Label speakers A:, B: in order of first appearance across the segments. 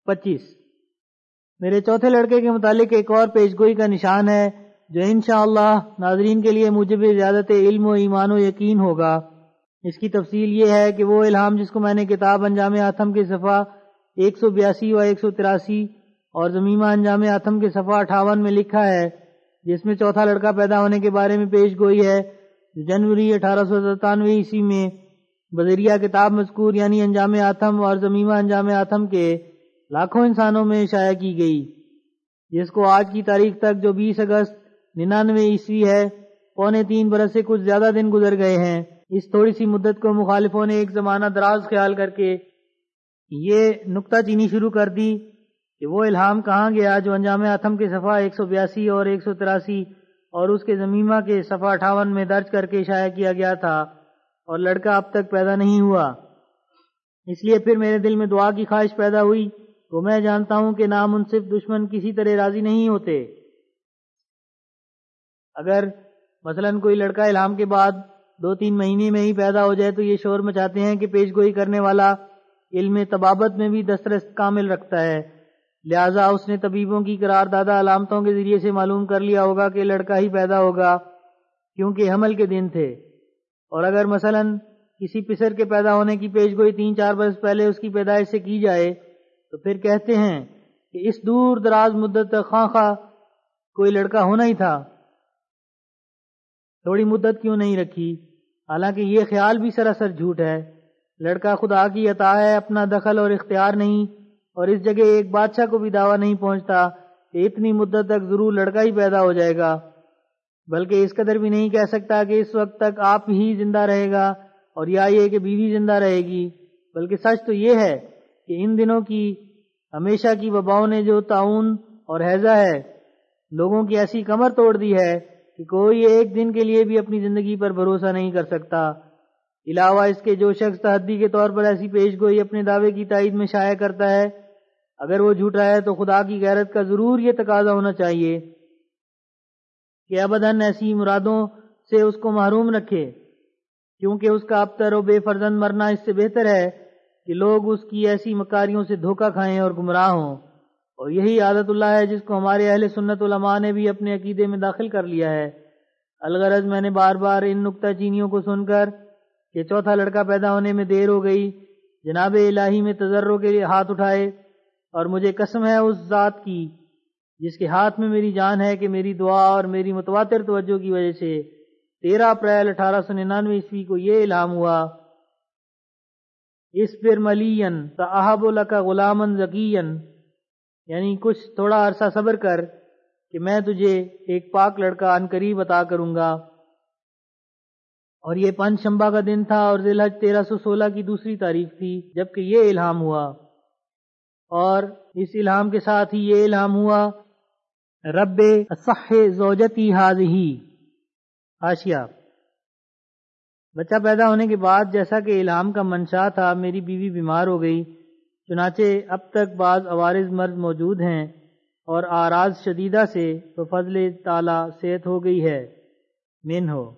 A: 25۔ میرے چوتھے لڑکے کے متعلق ایک اور پیشگوئی کا نشان ہے جو انشاءاللہ ناظرین کے لیے موجب زیادت علم و ایمان و یقین ہوگا۔ اس کی تفصیل یہ ہے کہ وہ الہام جس کو میں نے کتاب انجام آتم کے صفحہ 182 و 183 اور ضمیمہ انجام آتم کے صفحہ 58 میں لکھا ہے، جس میں چوتھا لڑکا پیدا ہونے کے بارے میں پیش گوئی ہے، جو جنوری 1897 عیسوی میں بذریعہ کتاب مذکور یعنی انجام آتم اور ضمیمہ انجام آتم کے لاکھوں انسانوں میں شائع کی گئی، جس کو آج کی تاریخ تک جو 20 اگست 99 عیسوی ہے، 3.25 برس سے کچھ زیادہ دن گزر گئے ہیں۔ اس تھوڑی سی مدت کو مخالفوں نے ایک زمانہ دراز خیال کر کے یہ نکتہ چینی شروع کر دی کہ وہ الہام کہاں گیا جو انجام آتم کے صفحہ 182 اور 183 اور اس کے ضمیمہ کے صفحہ 58 میں درج کر کے شائع کیا گیا تھا، اور لڑکا اب تک پیدا نہیں ہوا۔ اس لیے پھر میرے دل میں دعا کی خواہش پیدا ہوئی، تو میں جانتا ہوں کہ نامنصف دشمن کسی طرح راضی نہیں ہوتے۔ اگر مثلا کوئی لڑکا الہام کے بعد 2-3 مہینے میں ہی پیدا ہو جائے تو یہ شور مچاتے ہیں کہ پیش گوئی کرنے والا علم طبابت میں بھی دسترس کامل رکھتا ہے، لہذا اس نے طبیبوں کی قراردادہ علامتوں کے ذریعے سے معلوم کر لیا ہوگا کہ لڑکا ہی پیدا ہوگا کیونکہ حمل کے دن تھے۔ اور اگر مثلا کسی پسر کے پیدا ہونے کی پیش گوئی 3-4 برس پہلے اس کی پیدائش سے کی جائے تو پھر کہتے ہیں کہ اس دور دراز مدت تک خواہ کوئی لڑکا ہونا ہی تھا، تھوڑی مدت کیوں نہیں رکھی؟ حالانکہ یہ خیال بھی سراسر جھوٹ ہے۔ لڑکا خدا کی عطا ہے، اپنا دخل اور اختیار نہیں، اور اس جگہ ایک بادشاہ کو بھی دعویٰ نہیں پہنچتا کہ اتنی مدت تک ضرور لڑکا ہی پیدا ہو جائے گا، بلکہ اس قدر بھی نہیں کہہ سکتا کہ اس وقت تک آپ ہی زندہ رہے گا اور یا یہ کہ بیوی زندہ رہے گی، بلکہ سچ تو یہ ہے کہ ان دنوں کی ہمیشہ کی وباؤں نے جو طاعون اور ہیضہ ہے لوگوں کی ایسی کمر توڑ دی ہے کہ کوئی ایک دن کے لیے بھی اپنی زندگی پر بھروسہ نہیں کر سکتا۔ علاوہ اس کے جو شخص تحدی کے طور پر ایسی پیش گوئی اپنے دعوے کی تائید میں شائع کرتا ہے، اگر وہ جھوٹا ہے تو خدا کی غیرت کا ضرور یہ تقاضا ہونا چاہیے کہ ابداً ایسی مرادوں سے اس کو محروم رکھے، کیونکہ اس کا ابتر و بے فرزند مرنا اس سے بہتر ہے کہ لوگ اس کی ایسی مکاریوں سے دھوکہ کھائیں اور گمراہ ہوں۔ اور یہی عادت اللہ ہے جس کو ہمارے اہل سنت علماء نے بھی اپنے عقیدے میں داخل کر لیا ہے۔ الغرض میں نے بار بار ان نکتہ چینیوں کو سن کر کہ چوتھا لڑکا پیدا ہونے میں دیر ہو گئی جناب الہی میں تضرع کے لیے ہاتھ اٹھائے، اور مجھے قسم ہے اس ذات کی جس کے ہاتھ میں میری جان ہے کہ میری دعا اور میری متواتر توجہ کی وجہ سے 13 اپریل 1899 عیسوی کو یہ الہام ہوا، اصبر ملین فاہب لک غلاما زکیا، یعنی کچھ تھوڑا عرصہ صبر کر کہ میں تجھے ایک پاک لڑکا عنقریب عطا کروں گا۔ اور یہ پنج شنبہ کا دن تھا اور ذی الحج 1316 کی دوسری تاریخ تھی جبکہ یہ الہام ہوا، اور اس الہام کے ساتھ ہی یہ الہام ہوا رب اصح زوجتی ہذہ۔ حاشیہ: بچہ پیدا ہونے کے بعد جیسا کہ الہام کا منشا تھا میری بیوی بیمار ہو گئی، چنانچہ اب تک بعض عوارض مرض موجود ہیں اور اعراض شدیدہ سے بفضل تعالی صحت ہو گئی ہے۔ من ہو،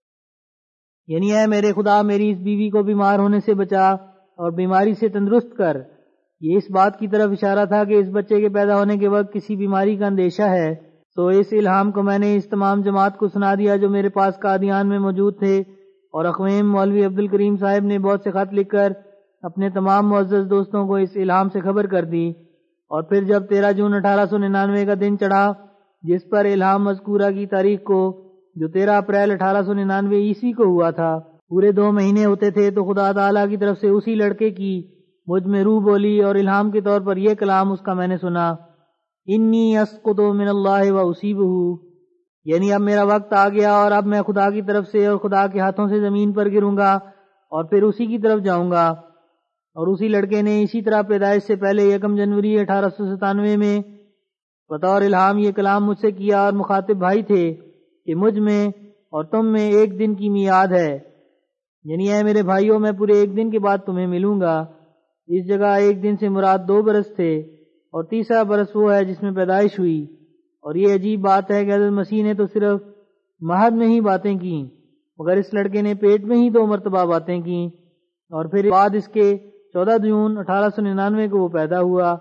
A: یعنی اے میرے خدا میری اس بیوی کو بیمار ہونے سے بچا اور بیماری سے تندرست کر۔ یہ اس بات کی طرف اشارہ تھا کہ اس بچے کے پیدا ہونے کے وقت کسی بیماری کا اندیشہ ہے، تو اس الہام کو میں نے اس تمام جماعت کو سنا دیا جو میرے پاس قادیان میں موجود تھے، اور اخویم مولوی عبدالکریم صاحب نے بہت سے خط لکھ کر اپنے تمام معزز دوستوں کو اس الہام سے خبر کر دی۔ اور پھر جب 13 جون 1899 کا دن چڑھا جس پر الہام مذکورہ کی تاریخ کو جو 13 اپریل 1899 عیسوی کو ہوا تھا پورے 2 مہینے ہوتے تھے، تو خدا تعالیٰ کی طرف سے اسی لڑکے کی مجھ میں روح بولی اور الہام کے طور پر یہ کلام اس کا میں نے سنا، انی اسقط من اللہ و اصیبہ، یعنی اب میرا وقت آ گیا اور اب میں خدا کی طرف سے اور خدا کے ہاتھوں سے زمین پر گروں گا اور پھر اسی کی طرف جاؤں گا۔ اور اسی لڑکے نے اسی طرح پیدائش سے پہلے 1 جنوری 1897 میں بطور الہام یہ کلام مجھ سے کیا، اور مخاطب بھائی تھے کہ مجھ میں اور تم میں 1 دن کی میعاد ہے، یعنی اے میرے بھائیوں میں پورے 1 دن کے بعد تمہیں ملوں گا۔ اس جگہ 1 دن سے مراد 2 برس تھے، اور تیسرا برس وہ ہے جس میں پیدائش ہوئی۔ اور یہ عجیب بات ہے کہ حضرت مسیح نے تو صرف مہد میں ہی باتیں کیں، مگر اس لڑکے نے پیٹ میں ہی 2 مرتبہ باتیں کیں، اور پھر بعد اس کے 14 جون 1899 کو وہ پیدا ہوا،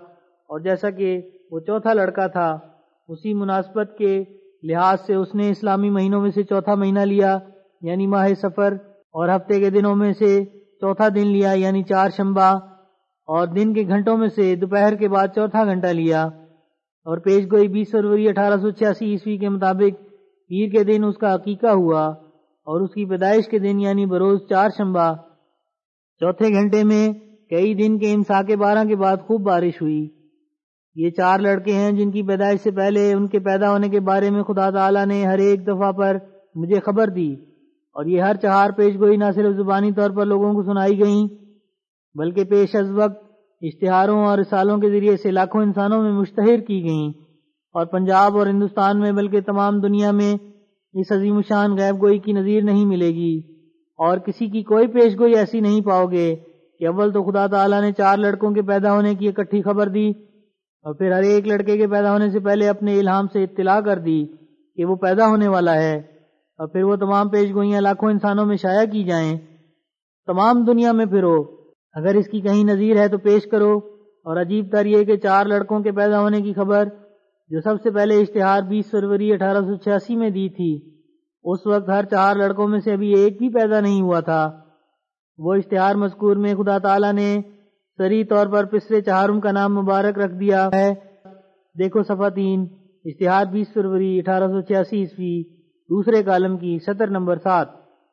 A: اور جیسا کہ وہ چوتھا لڑکا تھا اسی مناسبت کے لحاظ سے اس نے اسلامی مہینوں میں سے چوتھا مہینہ لیا یعنی ماہ سفر، اور ہفتے کے دنوں میں سے چوتھا دن لیا یعنی چار شنبہ، اور دن کے گھنٹوں میں سے دوپہر کے بعد چوتھا گھنٹہ لیا، اور پیش گوئی 20 فروری 1886 عیسوی کے مطابق پیر کے دن اس کا عقیقہ ہوا، اور اس کی پیدائش کے دن یعنی بروز چار شنبہ چوتھے گھنٹے میں کئی دن کے امساک 12 کے بعد خوب بارش ہوئی۔ یہ چار لڑکے ہیں جن کی پیدائش سے پہلے ان کے پیدا ہونے کے بارے میں خدا تعالیٰ نے ہر ایک دفعہ پر مجھے خبر دی، اور یہ ہر چہار پیش گوئی نہ صرف زبانی طور پر لوگوں کو سنائی گئیں بلکہ پیش از وقت اشتہاروں اور رسالوں کے ذریعے سے لاکھوں انسانوں میں مشتہر کی گئیں، اور پنجاب اور ہندوستان میں بلکہ تمام دنیا میں اس عظیم الشان غیب گوئی کی نظیر نہیں ملے گی، اور کسی کی کوئی پیش گوئی ایسی نہیں پاؤ گے کہ اول تو خدا تعالیٰ نے چار لڑکوں کے پیدا ہونے کی اکٹھی خبر دی، اور پھر ہر ایک لڑکے کے پیدا ہونے سے پہلے اپنے الہام سے اطلاع کر دی کہ وہ پیدا ہونے والا ہے، اور پھر وہ تمام پیش گوئیاں لاکھوں انسانوں میں شائع کی جائیں۔ تمام دنیا میں پھرو، اگر اس کی کہیں نظیر ہے تو پیش کرو، اور عجیب تر یہ کہ چار لڑکوں کے پیدا ہونے کی خبر جو سب سے پہلے اشتہار 20 فروری 1886 میں دی تھی، اس وقت ہر چار لڑکوں میں سے ابھی ایک بھی پیدا نہیں ہوا تھا۔ وہ اشتہار مذکور میں خدا تعالیٰ نے صریح طور پر پسرے چہارم کا نام مبارک رکھ دیا ہے۔ دیکھو صفحہ 3، اشتہار 20 فروری 1886 عیسوی، دوسرے کالم کی سطر نمبر 7۔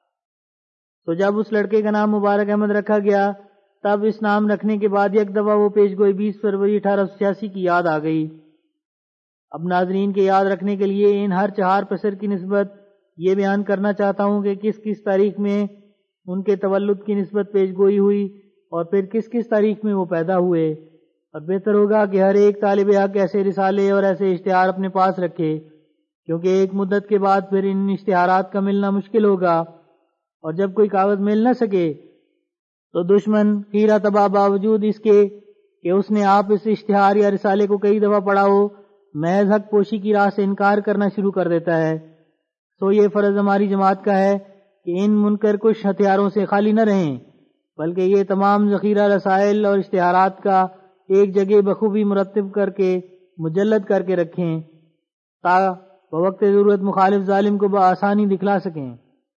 A: تو جب اس لڑکے کا نام مبارک احمد رکھا گیا تب اس نام رکھنے کے بعد یک دفعہ وہ پیش گوئی 20 فروری 1886 کی یاد آ گئی۔ اب ناظرین کے یاد رکھنے کے لیے ان ہر چہار پسر کی نسبت یہ بیان کرنا چاہتا ہوں کہ کس کس تاریخ میں ان کے تولد کی نسبت پیش گوئی ہوئی اور پھر کس کس تاریخ میں وہ پیدا ہوئے، اور بہتر ہوگا کہ ہر ایک طالب حق ایسے رسالے اور ایسے اشتہار اپنے پاس رکھے، کیونکہ ایک مدت کے بعد پھر ان اشتہارات کا ملنا مشکل ہوگا، اور جب کوئی کاغذ مل نہ سکے تو دشمن خیرہ تباہ باوجود اس کے کہ اس نے آپ اس اشتہار یا رسالے کو کئی دفعہ پڑھا ہو، محض حق پوشی کی راہ سے انکار کرنا شروع کر دیتا ہے۔ سو یہ فرض ہماری جماعت کا ہے کہ ان منکر کش ہتھیاروں سے خالی نہ رہیں، بلکہ یہ تمام ذخیرہ رسائل اور اشتہارات کا ایک جگہ بخوبی مرتب کر کے مجلد کر کے رکھیں تاکہ بوقت ضرورت مخالف ظالم کو بآسانی دکھلا سکیں۔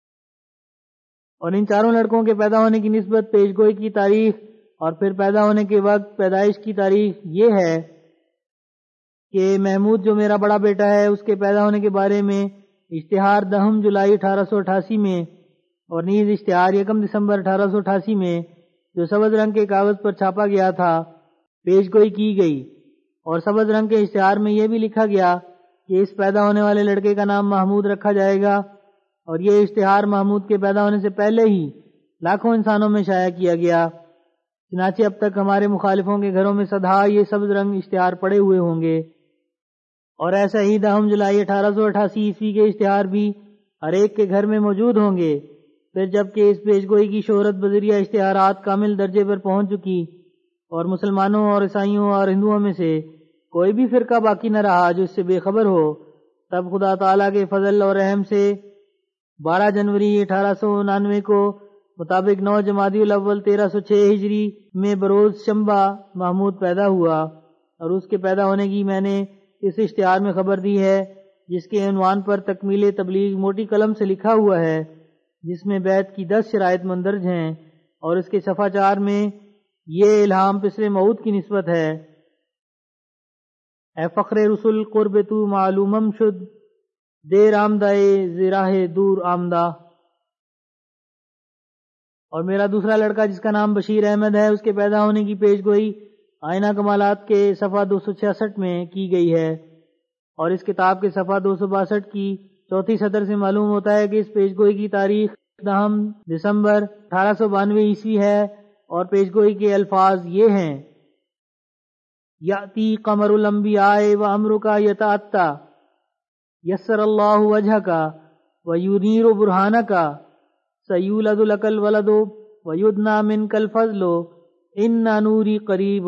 A: اور ان چاروں لڑکوں کے پیدا ہونے کی نسبت پیش گوئی کی تاریخ اور پھر پیدا ہونے کے وقت پیدائش کی تاریخ یہ ہے کہ محمود جو میرا بڑا بیٹا ہے اس کے پیدا ہونے کے بارے میں اشتہار 10 جولائی 1888 میں اور نیز اشتہار 1 دسمبر 1888 میں جو سبز رنگ کے کاغذ پر چھاپا گیا تھا پیش گوئی کی گئی، اور سبز رنگ کے اشتہار میں یہ بھی لکھا گیا کہ اس پیدا ہونے والے لڑکے کا نام محمود رکھا جائے گا، اور یہ اشتہار محمود کے پیدا ہونے سے پہلے ہی لاکھوں انسانوں میں شائع کیا گیا۔ چنانچہ اب تک ہمارے مخالفوں کے گھروں میں سدھا یہ سبز رنگ اشتہار پڑے ہوئے ہوں گے، اور ایسا ہی 10 جولائی 1888 عیسوی کے اشتہار بھی ہر ایک کے گھر میں موجود ہوں گے۔ پھر جبکہ اس پیش گوئی کی شہرت بذریعہ اشتہارات کامل درجے پر پہنچ چکی اور مسلمانوں اور عیسائیوں اور ہندوؤں میں سے کوئی بھی فرقہ باقی نہ رہا جو اس سے بے خبر ہو، تب خدا تعالیٰ کے فضل اور رحم سے 12 جنوری 1899 کو مطابق 9 جمادی الاول 1306 ہجری میں بروز شنبہ محمود پیدا ہوا، اور اس کے پیدا ہونے کی میں نے اس اشتہار میں خبر دی ہے جس کے عنوان پر تکمیل تبلیغ موٹی قلم سے لکھا ہوا ہے، جس میں بیعت کی 10 شرائط مندرج ہیں، اور اس کے صفحہ 4 میں یہ الہام پسر موعود کی نسبت ہے۔ اے فخر رسول قرب تو معلومم شد، دیر آمدائے زراہ دور آمدہ۔ اور میرا دوسرا لڑکا جس کا نام بشیر احمد ہے اس کے پیدا ہونے کی پیش گوئی آئینہ کمالات کے صفحہ 266 میں کی گئی ہے، اور اس کتاب کے صفحہ 262 کی چوتھی سطر سے معلوم ہوتا ہے کہ اس پیش گوئی کی تاریخ 10 دسمبر 1892 عیسوی ہے، اور پیش گوئی کے الفاظ یہ ہیں: یاتی قمر الانبیاء و امرک یتعطا یسر اللہ وجہک و یونیر برہانک سیولد لک الولد و یدنا منک الفضل ان نوری قریب۔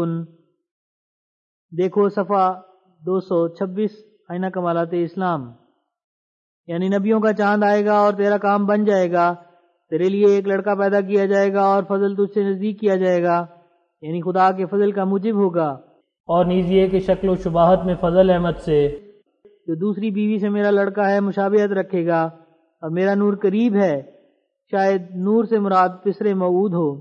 A: دیکھو صفحہ 226 آئینہ کمالات اسلام۔ یعنی نبیوں کا چاند آئے گا اور تیرا کام بن جائے گا، تیرے لیے ایک لڑکا پیدا کیا جائے گا اور فضل تجھ سے نزدیک کیا جائے گا، یعنی خدا کے فضل کا موجب ہوگا، اور نیز یہ کہ شکل و شباہت میں فضل احمد سے جو دوسری بیوی سے میرا لڑکا ہے مشابہت رکھے گا، اور میرا نور قریب ہے، شاید نور سے مراد پسر موعود ہو۔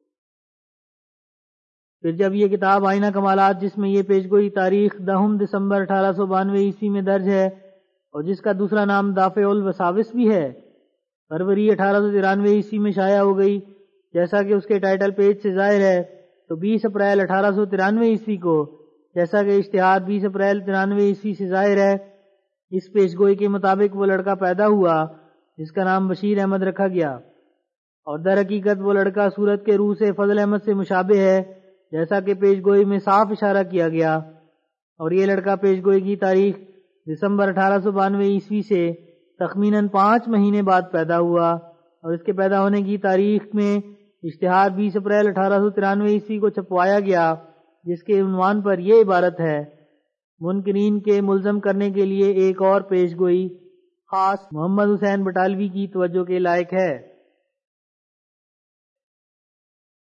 A: پھر جب یہ کتاب آئینہ کمالات، جس میں یہ پیشگوئی تاریخ 10 دسمبر 1892 عیسوی میں درج ہے اور جس کا دوسرا نام دافع الوساوس بھی ہے، فروری 1893 عیسوی میں شائع ہو گئی، جیسا کہ اس کے ٹائٹل پیج سے ظاہر ہے، تو 20 اپریل 1893 عیسوی کو، جیسا کہ اشتہار 20 اپریل 93 عیسوی سے ظاہر ہے، اس پیشگوئی کے مطابق وہ لڑکا پیدا ہوا جس کا نام بشیر احمد رکھا گیا، اور در حقیقت وہ لڑکا صورت کے روح سے فضل احمد سے مشابہ ہے، جیسا کہ پیشگوئی میں صاف اشارہ کیا گیا، اور یہ لڑکا پیشگوئی کی تاریخ دسمبر 1892 عیسوی سے تخمیناً 5 مہینے بعد پیدا ہوا، اور اس کے پیدا ہونے کی تاریخ میں اشتہار 20 اپریل 1893 عیسوی کو چھپوایا گیا، جس کے عنوان پر یہ عبارت ہے: منکرین کے ملزم کرنے کے لیے ایک اور پیشگوئی خاص محمد حسین بٹالوی کی توجہ کے لائق ہے۔